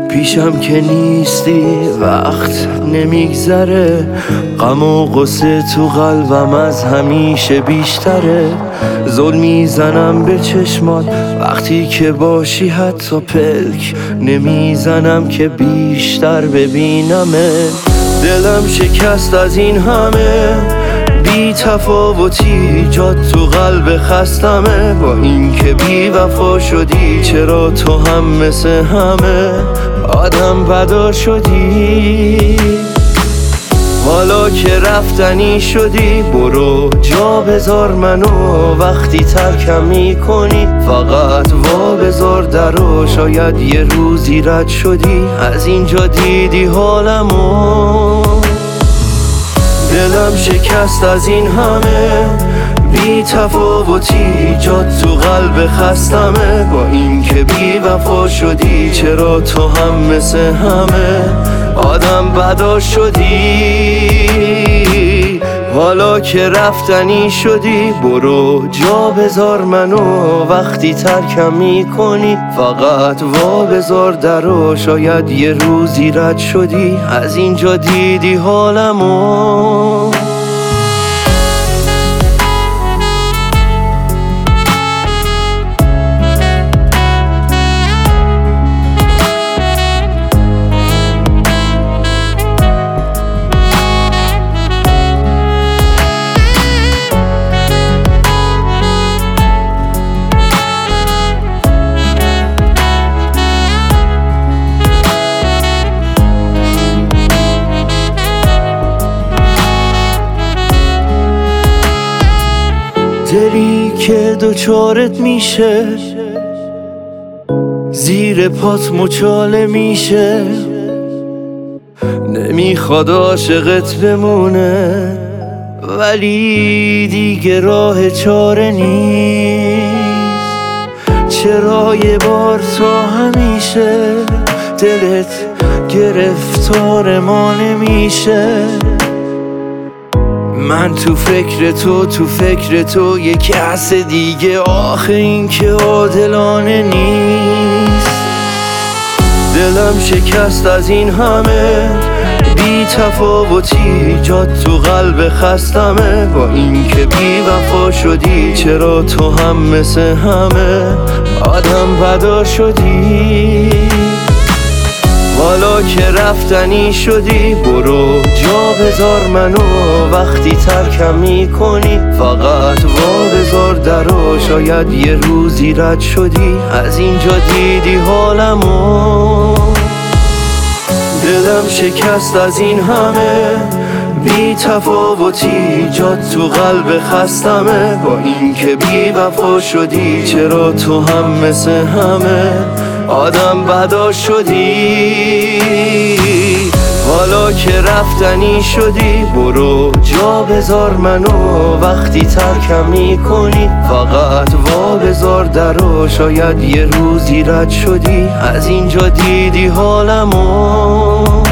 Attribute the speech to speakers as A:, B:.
A: پیشم که نیستی وقت نمیگذره، غم و غصه تو قلبم از همیشه بیشتره. زل میزنم به چشمات وقتی که باشی، حتی پلک نمیزنم که بیشتر ببینمه. دلم شکست از این همه بی تفاوتی، جات تو قلب خستمه. با این که بی وفا شدی، چرا تو هم مثل همه آدم بدا شدی؟ حالا که رفتنی شدی، برو جا بذار منو. وقتی ترکم میکنی فقط وا بذار درو. شاید یه روزی رد شدی، از اینجا دیدی حالمو. دلم شکست از این همه بی تفاوتی، جات تو قلب خستمه. با این که بی وفا شدی، چرا تو هم مثل همه آدم بدا شدی؟ حالا که رفتنی شدی، برو جا بذار منو. وقتی ترکم میکنی فقط وا بذار درو. شاید یه روزی رد شدی، از اینجا دیدی حالمو. دلی که دوچارت میشه، زیر پات مچاله میشه، نمیخواد عاشقت بمونه، ولی دیگه راه چاره نیست. چرا یه بار تا همیشه دلت گرفتار ما نمیشه؟ من تو فکر تو یه کس دیگه، آخه این که عادلانه نیست. دلم شکست از این همه بی تفاوتی، جات تو قلب خستمه. با این که بی وفا شدی، چرا تو هم مثل همه آدم بدا شدی؟ حالا که رفتنی شدی، برو جا بذار منو. وقتی ترکم میکنی فقط وا بذار درو. شاید یه روزی رد شدی، از اینجا دیدی حالمو. دلم شکست از این همه بی تفاوتی، جات تو قلب خستمه. با این که بی وفا شدی، چرا تو هم مثل همه آدم بدا شدی؟ حالا که رفتنی شدی، برو جا بذار منو. وقتی ترکم میکنی فقط وا بذار درو. شاید یه روزی رد شدی، از اینجا دیدی حالمو.